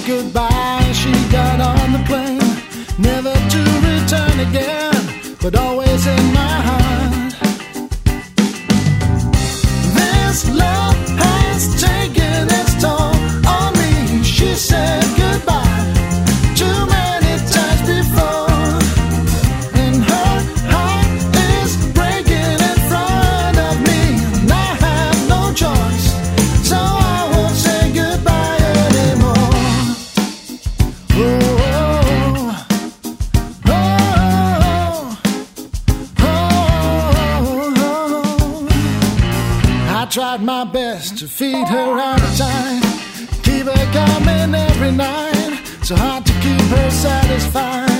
goodbye. She got on the plane, never to return again, but always in my heart. This love has taken its toll on me. She said goodbye too many times before, and her heart is breaking in front of me, and I have no choice, so I won't say goodbye anymore. Oh, oh, oh, oh. I tried my best to feed her appetite, keep her coming every night. So hard to keep her satisfied.